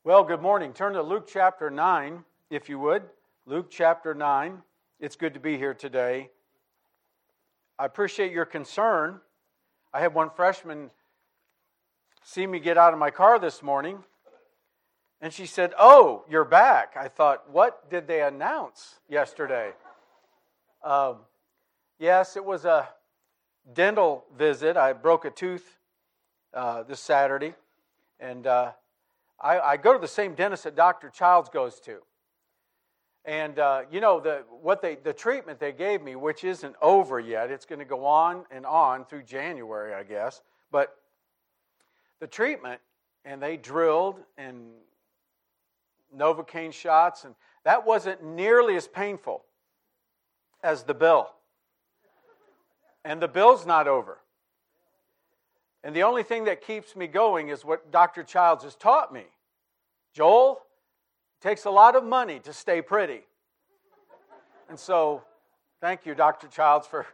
Well, good morning. Turn to Luke chapter 9, if you would. Luke chapter 9. It's good to be here today. I appreciate your concern. I had one freshman see me get out of my car this morning, and she said, "Oh, you're back." I thought, what did they announce yesterday? Yes, it was a dental visit. I broke a tooth this Saturday, and I go to the same dentist that Dr. Childs goes to. And the treatment they gave me, which isn't over yet, it's going to go on and on through January, I guess. But the treatment, and they drilled and Novocaine shots, and that wasn't nearly as painful as the bill. And the bill's not over. And the only thing that keeps me going is what Dr. Childs has taught me. Joel, it takes a lot of money to stay pretty. And so, thank you, Dr. Childs, for...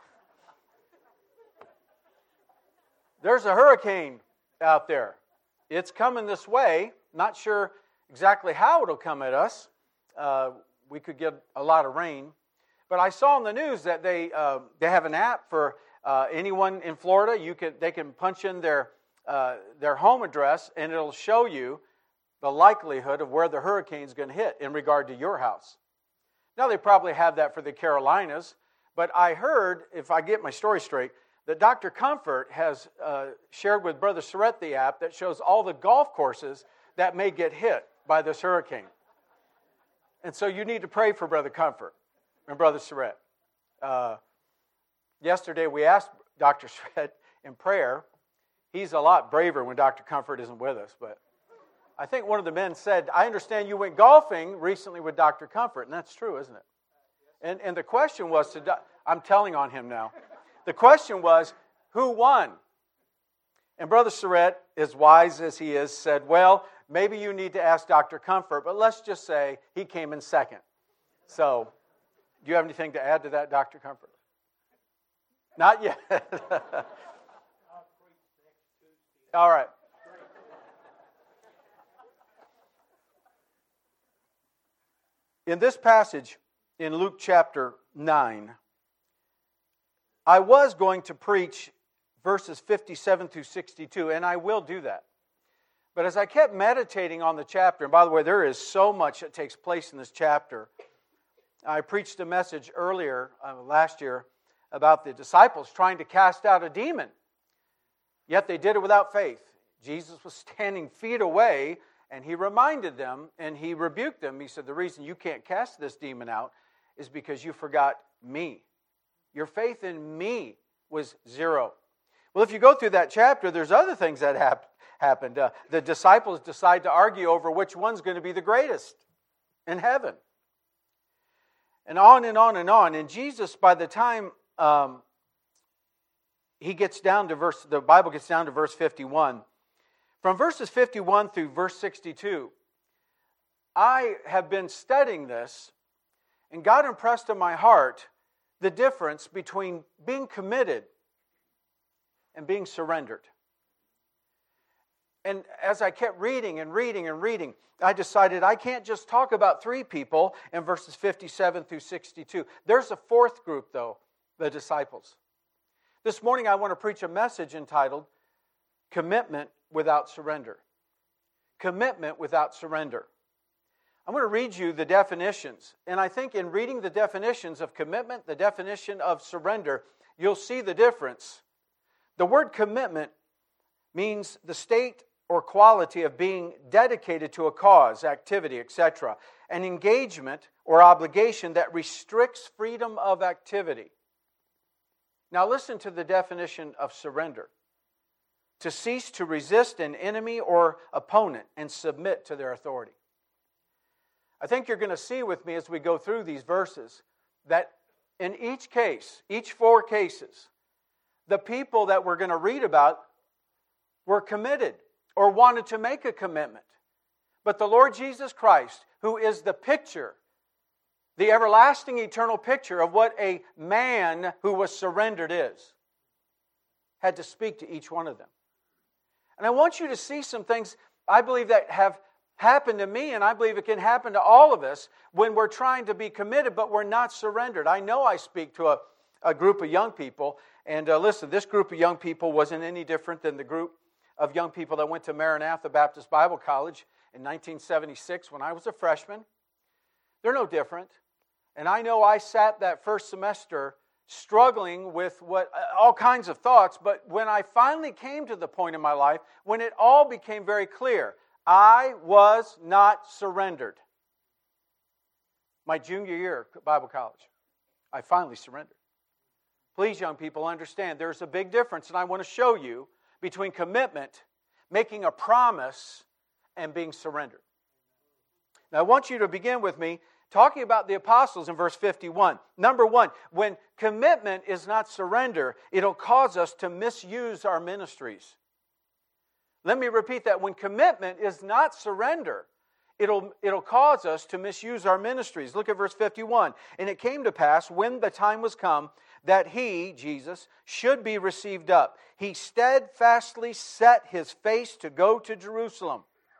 There's a hurricane out there. It's coming this way. Not sure exactly how it'll come at us. We could get a lot of rain. But I saw on the news that they have an app for anyone in Florida. They can punch in their home address, and it'll show you the likelihood of where the hurricane's going to hit in regard to your house. Now, they probably have that for the Carolinas, but I heard, if I get my story straight, that Dr. Comfort has shared with Brother Surrett the app that shows all the golf courses that may get hit by this hurricane. And so you need to pray for Brother Comfort and Brother Surrett. Yesterday we asked Dr. Surrett in prayer. He's a lot braver when Dr. Comfort isn't with us, but I think one of the men said, "I understand you went golfing recently with Dr. Comfort," and that's true, isn't it? And the question was I'm telling on him now. The question was, who won? And Brother Surrett, as wise as he is, said, "Well, maybe you need to ask Dr. Comfort, but let's just say he came in second." So, do you have anything to add to that, Dr. Comfort? Not yet. All right. In this passage in Luke chapter 9, I was going to preach verses 57 through 62, and I will do that. But as I kept meditating on the chapter, and by the way, there is so much that takes place in this chapter. I preached a message earlier, last year, about the disciples trying to cast out a demon. Yet they did it without faith. Jesus was standing feet away, and he reminded them, and he rebuked them. He said, "The reason you can't cast this demon out is because you forgot me. Your faith in me was zero." Well, if you go through that chapter, there's other things that happened. The disciples decide to argue over which one's going to be the greatest in heaven. And on and on and on. And Jesus, by the time he gets down to the Bible gets down to verse 51. From verses 51 through verse 62, I have been studying this, and God impressed in my heart the difference between being committed and being surrendered. And as I kept reading and reading and reading, I decided I can't just talk about three people in verses 57 through 62. There's a fourth group, though, the disciples. This morning I want to preach a message entitled, Commitment Without Surrender. Commitment without surrender. I'm going to read you the definitions. And I think in reading the definitions of commitment, the definition of surrender, you'll see the difference. The word commitment means the state or quality of being dedicated to a cause, activity, etc. An engagement or obligation that restricts freedom of activity. Now listen to the definition of surrender. To cease to resist an enemy or opponent and submit to their authority. I think you're going to see with me as we go through these verses that in each case, each four cases, the people that we're going to read about were committed or wanted to make a commitment. But the Lord Jesus Christ, who is the picture, the everlasting eternal picture of what a man who was surrendered is, had to speak to each one of them. And I want you to see some things, I believe, that have happened to me, and I believe it can happen to all of us when we're trying to be committed, but we're not surrendered. I know I speak to a group of young people, and listen, this group of young people wasn't any different than the group of young people that went to Maranatha Baptist Bible College in 1976 when I was a freshman. They're no different. And I know I sat that first semester struggling with all kinds of thoughts, but when I finally came to the point in my life when it all became very clear, I was not surrendered. My junior year at Bible college, I finally surrendered. Please, young people, understand there's a big difference, and I want to show you between commitment, making a promise, and being surrendered. Now, I want you to begin with me talking about the apostles in verse 51. Number one, when commitment is not surrender, it'll cause us to misuse our ministries. Let me repeat that. When commitment is not surrender, it'll cause us to misuse our ministries. Look at verse 51. And it came to pass, when the time was come, that he, Jesus, should be received up. He steadfastly set his face to go to Jerusalem,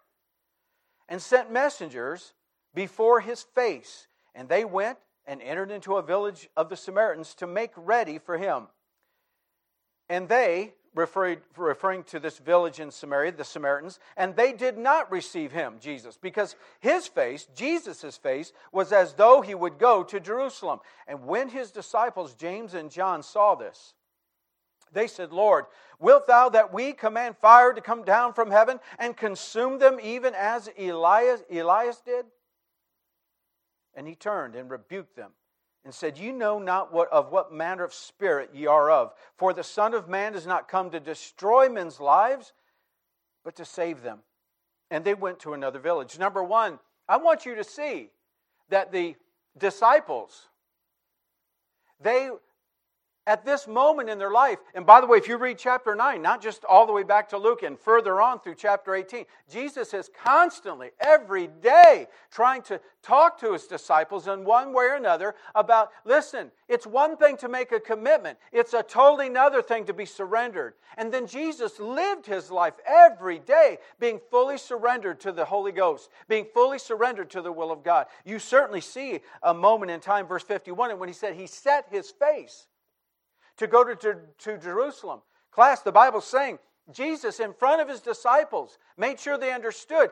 and sent messengers before his face. And they went and entered into a village of the Samaritans to make ready for him. And they, referring to this village in Samaria, the Samaritans, and they did not receive him, Jesus, because his face, Jesus' face, was as though he would go to Jerusalem. And when his disciples, James and John, saw this, they said, Lord, wilt thou that we command fire to come down from heaven and consume them even as Elias did? And he turned and rebuked them and said, you know not what manner of spirit ye are of. For the Son of Man is not come to destroy men's lives, but to save them. And they went to another village. Number one, I want you to see that the disciples, they, at this moment in their life, and by the way, if you read chapter 9, not just all the way back to Luke and further on through chapter 18, Jesus is constantly, every day, trying to talk to his disciples in one way or another about, listen, it's one thing to make a commitment. It's a totally another thing to be surrendered. And then Jesus lived his life every day being fully surrendered to the Holy Ghost, being fully surrendered to the will of God. You certainly see a moment in time, verse 51, and when he said he set his face to go to Jerusalem. Class, the Bible's saying Jesus, in front of his disciples, made sure they understood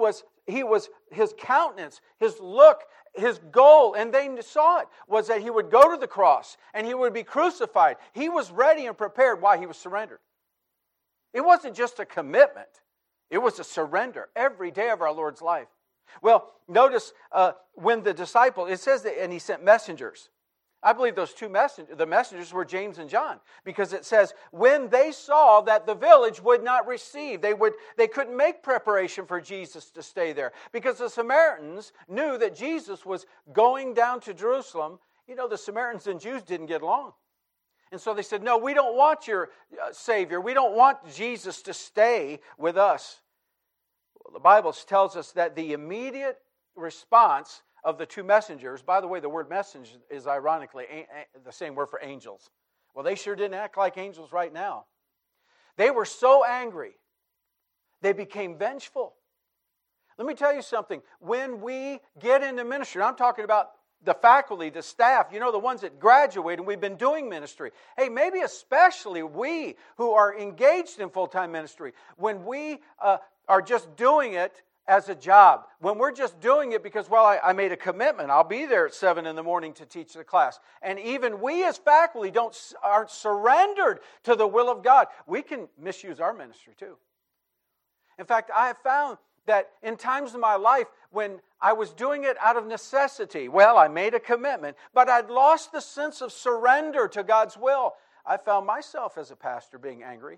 his countenance, his look, his goal, and they saw it, was that he would go to the cross and he would be crucified. He was ready and prepared while he was surrendered. It wasn't just a commitment. It was a surrender every day of our Lord's life. Well, notice when the disciples, it says that, and he sent messengers. I believe those two messengers were James and John, because it says when they saw that the village would not receive, they couldn't make preparation for Jesus to stay there, because the Samaritans knew that Jesus was going down to Jerusalem. You know, the Samaritans and Jews didn't get along. And so they said, no, we don't want your Savior. We don't want Jesus to stay with us. Well, the Bible tells us that the immediate response of the two messengers, by the way, the word messenger is ironically the same word for angels. Well, they sure didn't act like angels right now. They were so angry, they became vengeful. Let me tell you something. When we get into ministry, I'm talking about the faculty, the staff, you know, the ones that graduate and we've been doing ministry. Hey, maybe especially we who are engaged in full-time ministry, when we are just doing it as a job, when we're just doing it because, well, I made a commitment, I'll be there at 7 in the morning to teach the class. And even we as faculty aren't surrendered to the will of God, we can misuse our ministry too. In fact, I have found that in times of my life when I was doing it out of necessity, well, I made a commitment, but I'd lost the sense of surrender to God's will. I found myself as a pastor being angry.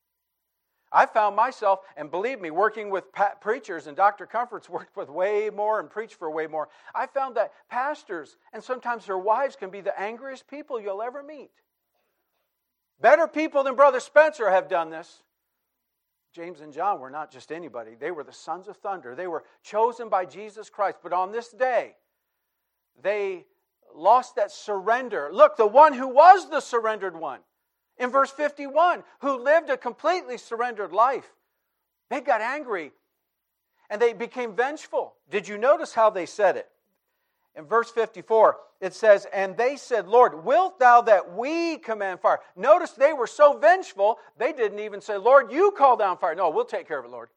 I found myself, and believe me, working with preachers, and Dr. Comfort's worked with way more and preached for way more. I found that pastors and sometimes their wives can be the angriest people you'll ever meet. Better people than Brother Spencer have done this. James and John were not just anybody. They were the sons of thunder. They were chosen by Jesus Christ. But on this day, they lost that surrender. Look, the one who was the surrendered one, in verse 51, who lived a completely surrendered life, they got angry. And they became vengeful. Did you notice how they said it? In verse 54, it says, and they said, Lord, wilt thou that we command fire? Notice they were so vengeful, they didn't even say, Lord, you call down fire. No, we'll take care of it, Lord.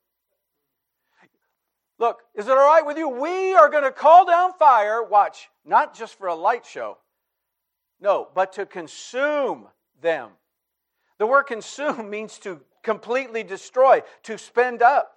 Look, is it all right with you? We are going to call down fire, watch, not just for a light show. No, but to consume them. The word consume means to completely destroy, to spend up.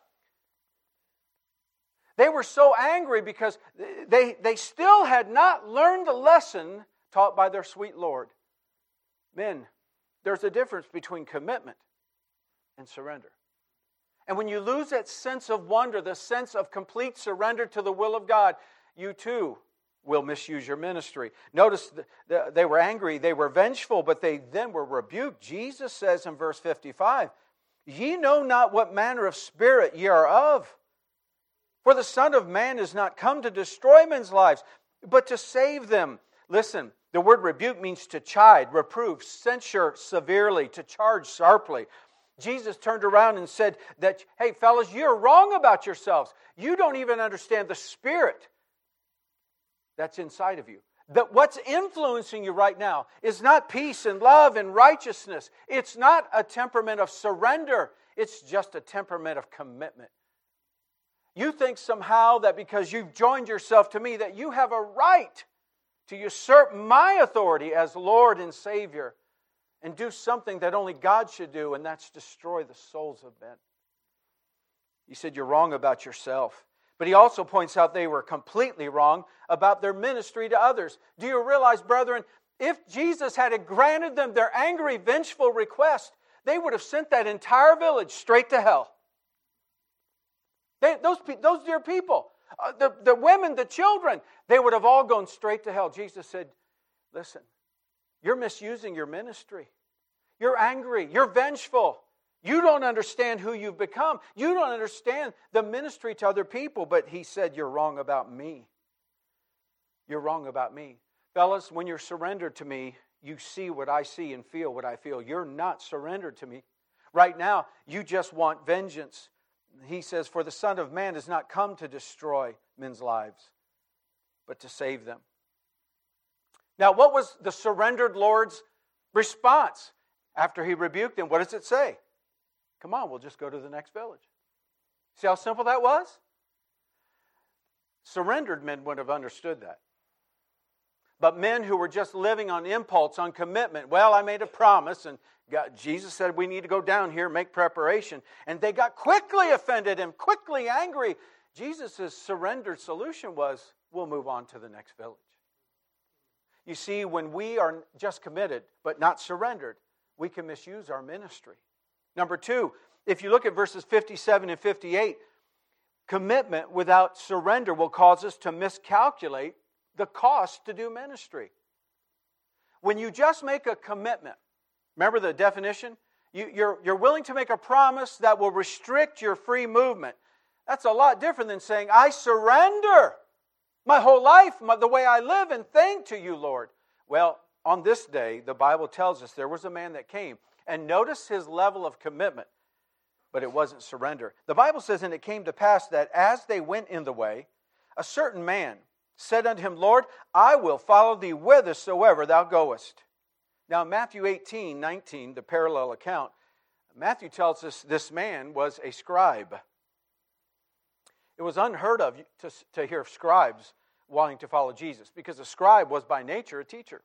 They were so angry because they still had not learned the lesson taught by their sweet Lord. Men, there's a difference between commitment and surrender. And when you lose that sense of wonder, the sense of complete surrender to the will of God, you too will misuse your ministry. Notice they were angry, they were vengeful, but they then were rebuked. Jesus says in verse 55, ye know not what manner of spirit ye are of. For the Son of Man is not come to destroy men's lives, but to save them. Listen, the word rebuke means to chide, reprove, censure severely, to charge sharply. Jesus turned around and said that, hey, fellas, you're wrong about yourselves. You don't even understand the spirit that's inside of you. That what's influencing you right now is not peace and love and righteousness. It's not a temperament of surrender. It's just a temperament of commitment. You think somehow that because you've joined yourself to me that you have a right to usurp my authority as Lord and Savior and do something that only God should do, and that's destroy the souls of men. He said you're wrong about yourself. But he also points out they were completely wrong about their ministry to others. Do you realize, brethren, if Jesus had granted them their angry, vengeful request, they would have sent that entire village straight to hell. Those dear people, the women, the children, they would have all gone straight to hell. Jesus said, listen, you're misusing your ministry. You're angry. You're vengeful. You don't understand who you've become. You don't understand the ministry to other people. But he said, you're wrong about me. You're wrong about me. Fellas, when you're surrendered to me, you see what I see and feel what I feel. You're not surrendered to me. Right now, you just want vengeance. He says, for the Son of Man has not come to destroy men's lives, but to save them. Now, what was the surrendered Lord's response after he rebuked them? What does it say? Come on, we'll just go to the next village. See how simple that was? Surrendered men would have understood that. But men who were just living on impulse, on commitment, well, I made a promise, and Jesus said we need to go down here, make preparation. And they got quickly offended and quickly angry. Jesus' surrendered solution was, we'll move on to the next village. You see, when we are just committed, but not surrendered, we can misuse our ministry. Number two, if you look at verses 57 and 58, commitment without surrender will cause us to miscalculate the cost to do ministry. When you just make a commitment, remember the definition? You're willing to make a promise that will restrict your free movement. That's a lot different than saying, I surrender my whole life, the way I live and think to you, Lord. Well, on this day, the Bible tells us there was a man that came. And notice his level of commitment, but it wasn't surrender. The Bible says, and it came to pass that as they went in the way, a certain man said unto him, Lord, I will follow thee whithersoever thou goest. Now, Matthew 18:19, the parallel account, Matthew tells us this man was a scribe. It was unheard of to hear scribes wanting to follow Jesus, because a scribe was by nature a teacher.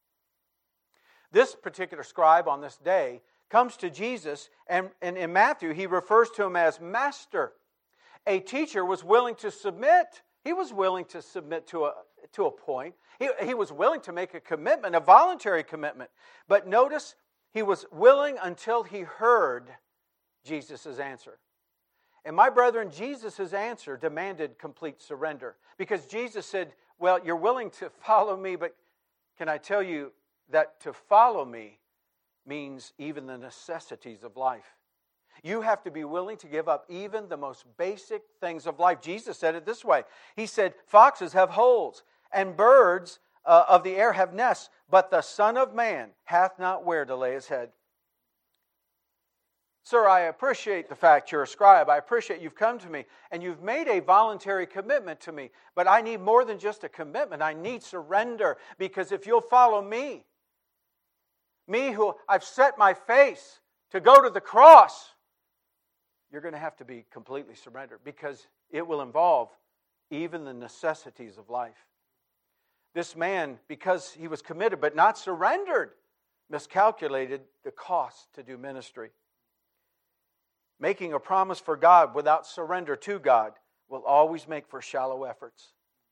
This particular scribe on this day comes to Jesus, and in Matthew, he refers to him as master. A teacher was willing to submit. He was willing to submit to a point. He was willing to make a commitment, a voluntary commitment. But notice, he was willing until he heard Jesus' answer. And my brethren, Jesus' answer demanded complete surrender. Because Jesus said, well, you're willing to follow me, but can I tell you that to follow me means even the necessities of life. You have to be willing to give up even the most basic things of life. Jesus said it this way. He said, foxes have holes, and birds of the air have nests, but the Son of Man hath not where to lay his head. Sir, I appreciate the fact you're a scribe. I appreciate you've come to me and you've made a voluntary commitment to me. But I need more than just a commitment. I need surrender, because if you'll follow me who I've set my face to go to the cross, you're going to have to be completely surrendered, because it will involve even the necessities of life. This man, because he was committed but not surrendered, miscalculated the cost to do ministry. Making a promise for God without surrender to God will always make for shallow efforts.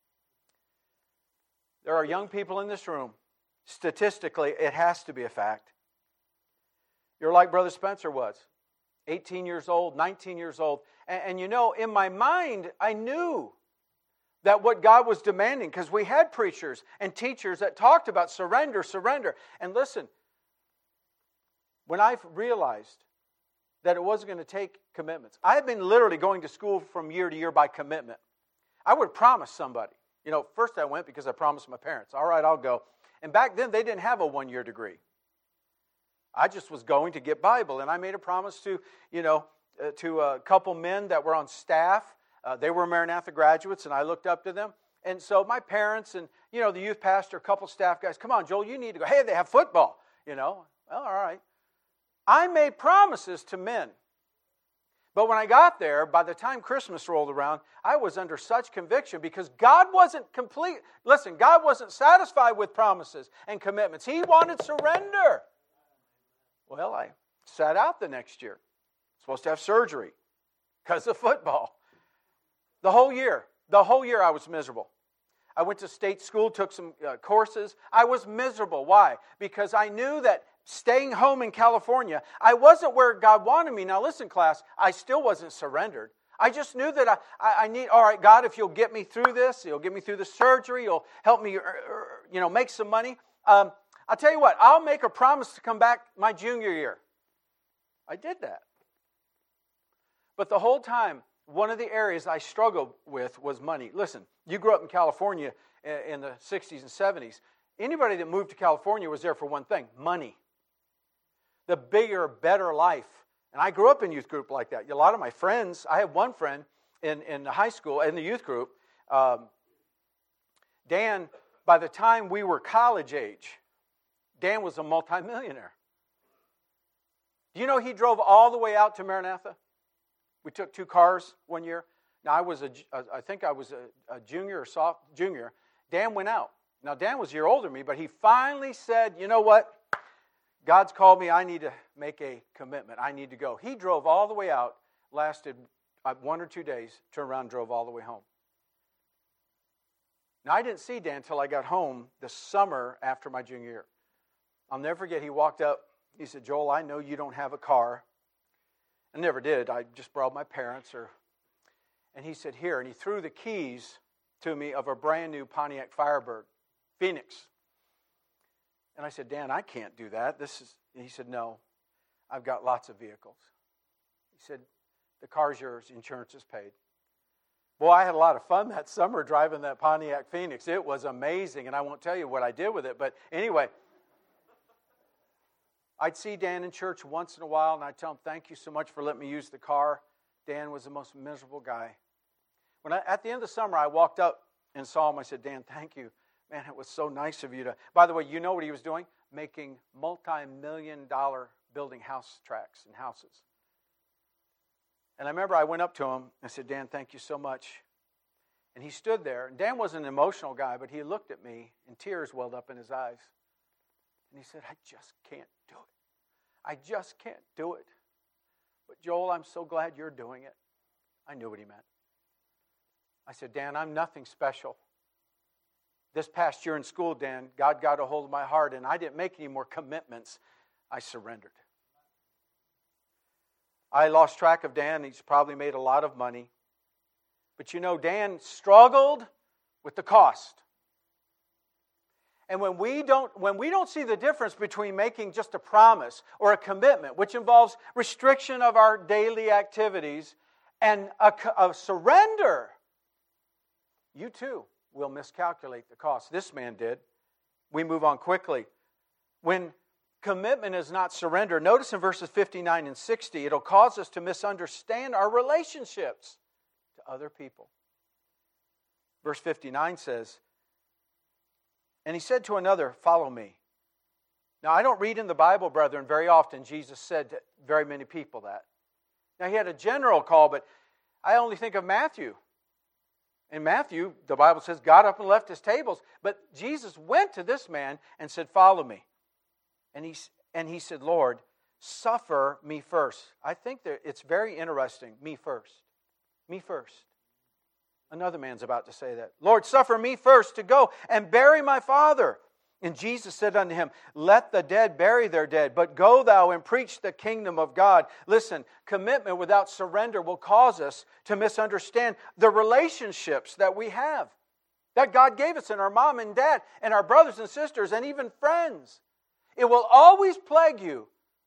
There are young people in this room. Statistically, it has to be a fact. You're like Brother Spencer was. 18 years old, 19 years old. And you know, in my mind, I knew that what God was demanding, because we had preachers and teachers that talked about surrender, surrender. And listen, when I realized that it wasn't going to take commitments. I had been literally going to school from year to year by commitment. I would promise somebody. You know, first I went because I promised my parents. All right, I'll go. And back then, they didn't have a one-year degree. I just was going to get Bible. And I made a promise to a couple men that were on staff. They were Maranatha graduates, and I looked up to them. And so my parents and, the youth pastor, a couple staff guys, come on, Joel, you need to go. Hey, they have football, Well, all right. I made promises to men. But when I got there, by the time Christmas rolled around, I was under such conviction, because God wasn't complete. Listen, God wasn't satisfied with promises and commitments. He wanted surrender. Well, I sat out the next year. Supposed to have surgery because of football. The whole year I was miserable. I went to state school, took some courses. I was miserable. Why? Because I knew that staying home in California, I wasn't where God wanted me. Now listen, class, I still wasn't surrendered. I just knew that I need, all right, God, if you'll get me through this, you'll get me through the surgery, you'll help me, make some money. I'll tell you what, I'll make a promise to come back my junior year. I did that. But the whole time, one of the areas I struggled with was money. Listen, you grew up in California in the 60s and 70s. Anybody that moved to California was there for one thing, money. The bigger, better life. And I grew up in youth group like that. A lot of my friends, I have one friend in high school, in the youth group, Dan, by the time we were college age, Dan was a multimillionaire. Do you know he drove all the way out to Maranatha? We took 2 cars one year. Now, I think I was a junior or junior. Dan went out. Now, Dan was a year older than me, but he finally said, you know what? God's called me. I need to make a commitment. I need to go. He drove all the way out, lasted 1 or 2 days, turned around and drove all the way home. Now, I didn't see Dan until I got home the summer after my junior year. I'll never forget, he walked up. He said, Joel, I know you don't have a car. I never did. I just borrowed my parents. And he said, here. And he threw the keys to me of a brand new Pontiac Firebird, Phoenix. And I said, Dan, I can't do that. He said, no, I've got lots of vehicles. He said, the car's yours, insurance is paid. Boy, I had a lot of fun that summer driving that Pontiac Phoenix. It was amazing, and I won't tell you what I did with it. But anyway, I'd see Dan in church once in a while, and I'd tell him, thank you so much for letting me use the car. Dan was the most miserable guy. At the end of the summer, I walked up and saw him. I said, Dan, thank you. Man, it was so nice of you to... By the way, you know what he was doing? Making multi-million-dollar building house tracks and houses. And I remember I went up to him and said, Dan, thank you so much. And he stood there. And Dan wasn't an emotional guy, but he looked at me and tears welled up in his eyes. And he said, I just can't do it. I just can't do it. But Joel, I'm so glad you're doing it. I knew what he meant. I said, Dan, I'm nothing special. This past year in school, Dan, God got a hold of my heart, and I didn't make any more commitments. I surrendered. I lost track of Dan. He's probably made a lot of money. But Dan struggled with the cost. And when we don't see the difference between making just a promise or a commitment, which involves restriction of our daily activities, and a surrender, you too will miscalculate the cost. This man did. We move on quickly. When Commitment is not surrender. Notice in verses 59 and 60, it'll cause us to misunderstand our relationships to other people. Verse 59 says, and he said to another, follow me. Now, I don't read in the Bible, brethren, very often Jesus said to very many people that. Now, he had a general call, but I only think of Matthew. In Matthew, the Bible says, got up and left his tables. But Jesus went to this man and said, follow me. And he said, Lord, suffer me first. I think that it's very interesting. Me first. Me first. Another man's about to say that. Lord, suffer me first to go and bury my father. And Jesus said unto him, let the dead bury their dead, but go thou and preach the kingdom of God. Listen, commitment without surrender will cause us to misunderstand the relationships that we have, that God gave us in our mom and dad and our brothers and sisters and even friends. It will always plague you,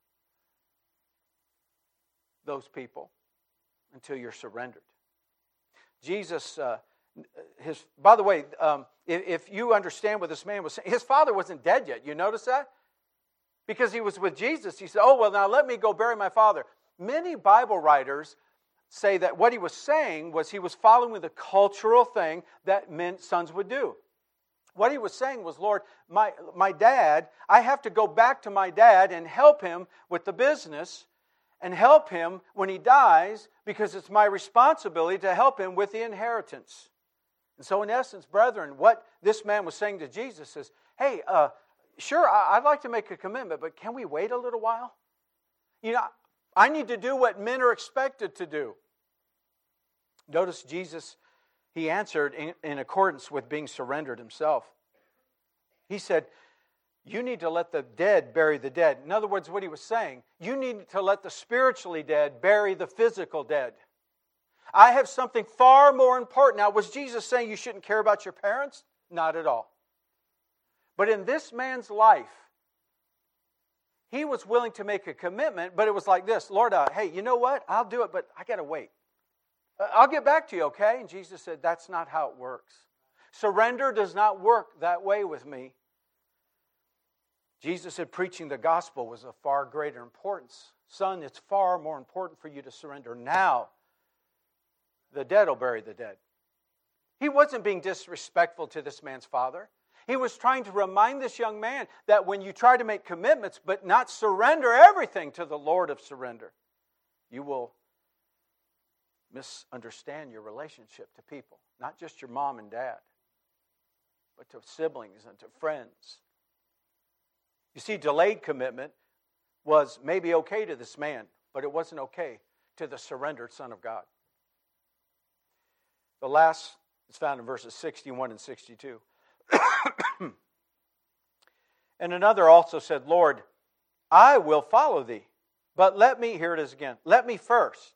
those people, until you're surrendered. Jesus, by the way, if you understand what this man was saying, his father wasn't dead yet. You notice that? Because he was with Jesus. He said, oh, well, now let me go bury my father. Many Bible writers say that what he was saying was he was following the cultural thing that sons would do. What he was saying was, Lord, my dad, I have to go back to my dad and help him with the business and help him when he dies because it's my responsibility to help him with the inheritance. And so in essence, brethren, what this man was saying to Jesus is, hey, sure, I'd like to make a commitment, but can we wait a little while? You know, I need to do what men are expected to do. Notice Jesus, he answered in accordance with being surrendered himself. He said, you need to let the dead bury the dead. In other words, what he was saying, you need to let the spiritually dead bury the physical dead. I have something far more important. Now, was Jesus saying you shouldn't care about your parents? Not at all. But in this man's life, he was willing to make a commitment, but it was like this, Lord, hey, you know what? I'll do it, but I got to wait. I'll get back to you, okay? And Jesus said, that's not how it works. Surrender does not work that way with me. Jesus said preaching the gospel was of far greater importance. Son, it's far more important for you to surrender now. The dead will bury the dead. He wasn't being disrespectful to this man's father. He was trying to remind this young man that when you try to make commitments but not surrender everything to the Lord of surrender, you will misunderstand your relationship to people. Not just your mom and dad, but to siblings and to friends. You see, delayed commitment was maybe okay to this man, but it wasn't okay to the surrendered Son of God. The last is found in verses 61 and 62. And another also said, Lord, I will follow thee, but let me, here it is again, let me first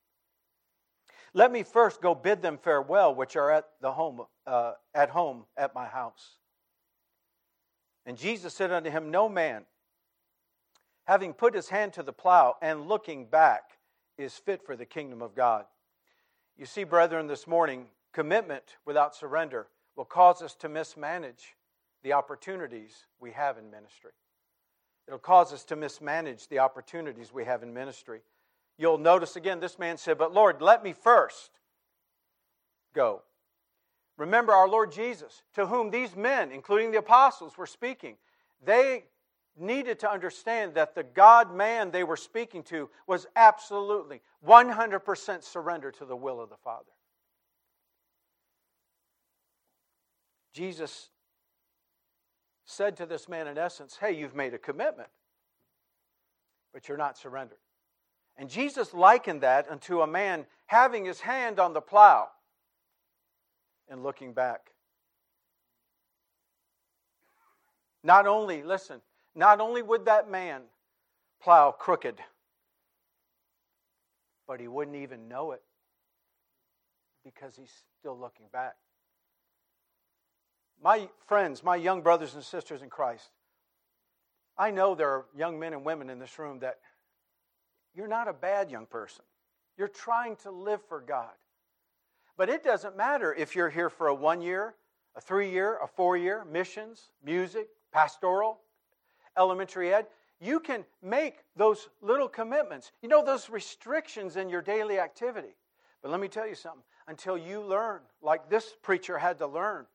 go bid them farewell, which are at home at my house. And Jesus said unto him, no man, having put his hand to the plow and looking back, is fit for the kingdom of God. You see, brethren, this morning, commitment without surrender will cause us to mismanage the opportunities we have in ministry. It'll cause us to mismanage the opportunities we have in ministry. You'll notice again, this man said, but Lord, let me first go. Remember our Lord Jesus, to whom these men, including the apostles, were speaking. They needed to understand that the God-man they were speaking to was absolutely 100% surrendered to the will of the Father. Jesus said to this man in essence, hey, you've made a commitment, but you're not surrendered. And Jesus likened that unto a man having his hand on the plow and looking back. Not only would that man plow crooked, but he wouldn't even know it because he's still looking back. My friends, my young brothers and sisters in Christ, I know there are young men and women in this room that you're not a bad young person. You're trying to live for God. But it doesn't matter if you're here for a 1 year, a 3 year, a 4 year, missions, music, pastoral, elementary ed. you can make those little commitments. You know, those restrictions in your daily activity. But let me tell you something. Until you learn, like this preacher had to learn.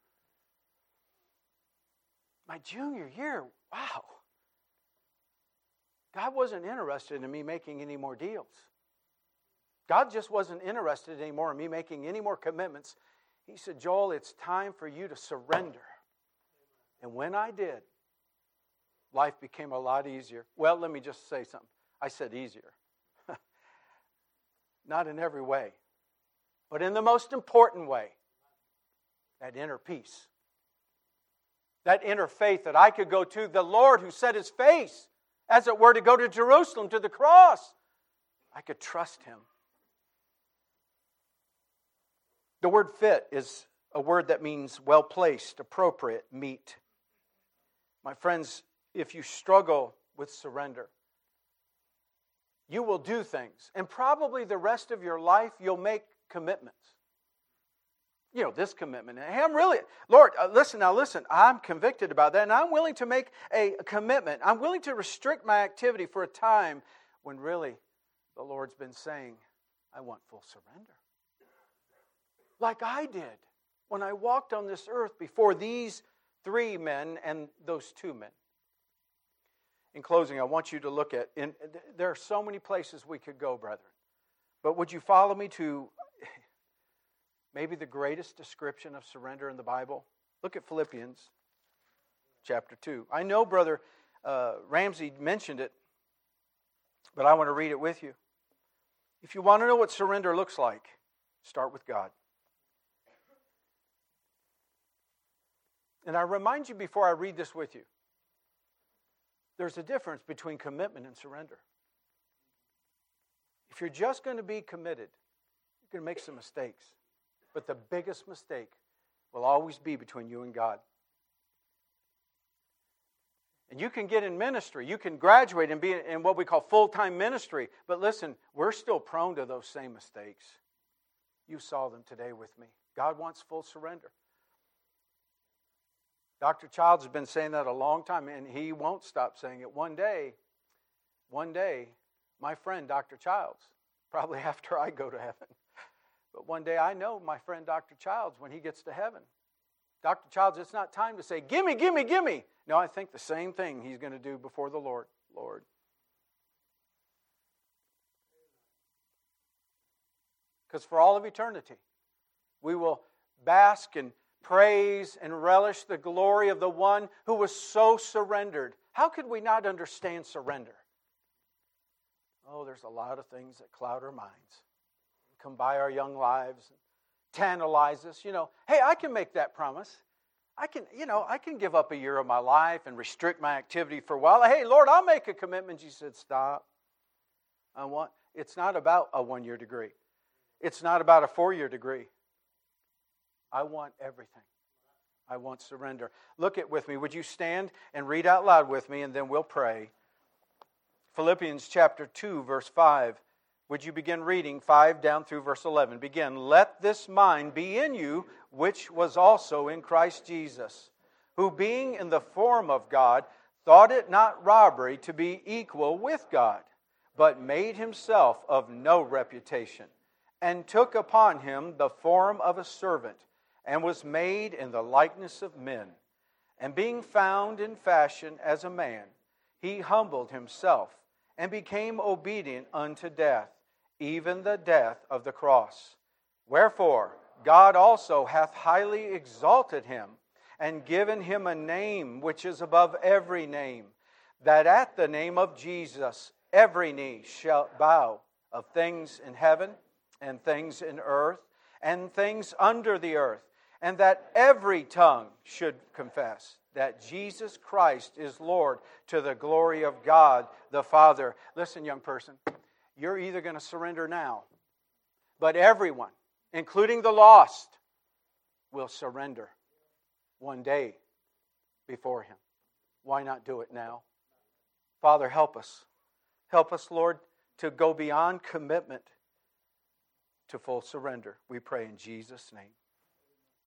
My junior year, wow. God wasn't interested in me making any more deals. God just wasn't interested anymore in me making any more commitments. He said, Joel, it's time for you to surrender. And when I did, life became a lot easier. Well, let me just say something. I said easier. Not in every way, but in the most important way. That inner peace. That inner faith that I could go to the Lord who set His face, as it were, to go to Jerusalem, to the cross. I could trust Him. The word fit is a word that means well-placed, appropriate, meet. My friends, if you struggle with surrender, you will do things. And probably the rest of your life, you'll make commitments. You know, this commitment. Hey, Lord, listen, I'm convicted about that, and I'm willing to make a commitment. I'm willing to restrict my activity for a time when really the Lord's been saying, I want full surrender. Like I did when I walked on this earth before these 3 men and those 2 men. In closing, I want you to look at, there are so many places we could go, brethren. But would you follow me to maybe the greatest description of surrender in the Bible? Look at Philippians chapter 2. I know Brother Ramsey mentioned it, but I want to read it with you. If you want to know what surrender looks like, start with God. And I remind you before I read this with you, there's a difference between commitment and surrender. If you're just going to be committed, you're going to make some mistakes. But the biggest mistake will always be between you and God. And you can get in ministry. You can graduate and be in what we call full-time ministry. But listen, we're still prone to those same mistakes. You saw them today with me. God wants full surrender. Dr. Childs has been saying that a long time, and he won't stop saying it. One day, my friend Dr. Childs, probably after I go to heaven, but one day I know my friend Dr. Childs, when he gets to heaven, Dr. Childs, it's not time to say, gimme, gimme, gimme. No, I think the same thing he's going to do before the Lord. Lord. Because for all of eternity, we will bask and praise and relish the glory of the one who was so surrendered. How could we not understand surrender? Oh, there's a lot of things that cloud our minds, come by our young lives, tantalize us. You know, hey, I can make that promise. I can give up a year of my life and restrict my activity for a while. Hey, Lord, I'll make a commitment. You said, stop. It's not about a 1-year degree. It's not about a 4-year degree. I want everything. I want surrender. Look at with me. Would you stand and read out loud with me, and then we'll pray. Philippians chapter 2, verse 5. Would you begin reading 5 down through verse 11? Begin. Let this mind be in you, which was also in Christ Jesus, who being in the form of God, thought it not robbery to be equal with God, but made himself of no reputation, and took upon him the form of a servant, and was made in the likeness of men. And being found in fashion as a man, he humbled himself, and became obedient unto death, even the death of the cross. Wherefore God also hath highly exalted him, and given him a name which is above every name, that at the name of Jesus every knee shall bow, of things in heaven, and things in earth, and things under the earth, and that every tongue should confess that Jesus Christ is Lord, to the glory of God the Father. Listen, young person, you're either going to surrender now, but everyone, including the lost, will surrender one day before Him. Why not do it now? Father, help us. Help us, Lord, to go beyond commitment to full surrender. We pray in Jesus' name.